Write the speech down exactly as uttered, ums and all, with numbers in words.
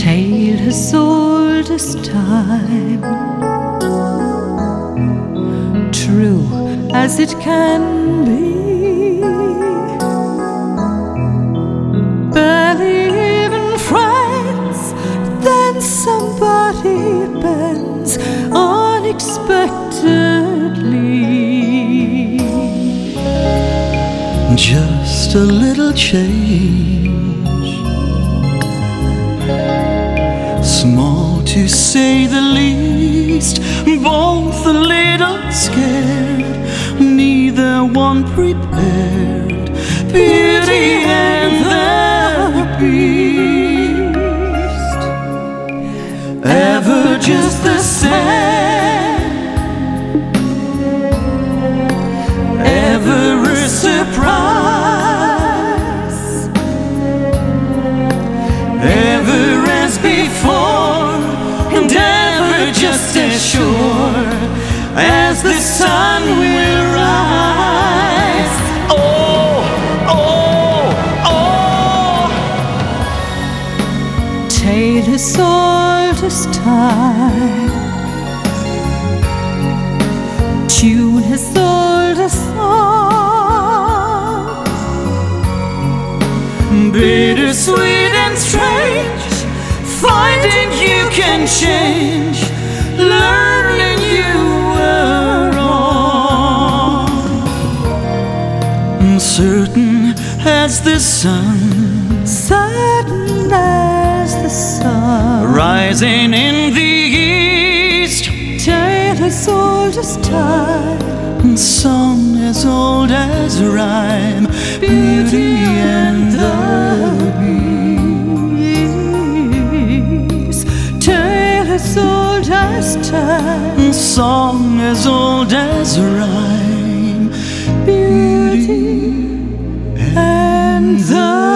tale as old as time, true as it can be. Barely even friends, then somebody bends unexpectedly. Just a little change, small to say the least, both a little scared, neither one prepared. Beauty and the Beast, ever just the same, ever a surprise, ever as before, and ever just as sure as the sun will rise. Oh, oh, oh. Tale as old as time, tune as old as song, bittersweet and strange, finding you can change, learning you were wrong. Certain as the sun, certain as the sun, rising in the east. Tale as old as time, song as old as rhyme. Beauty and the Beast, tale as old as time, song as old as rhyme. beauty and the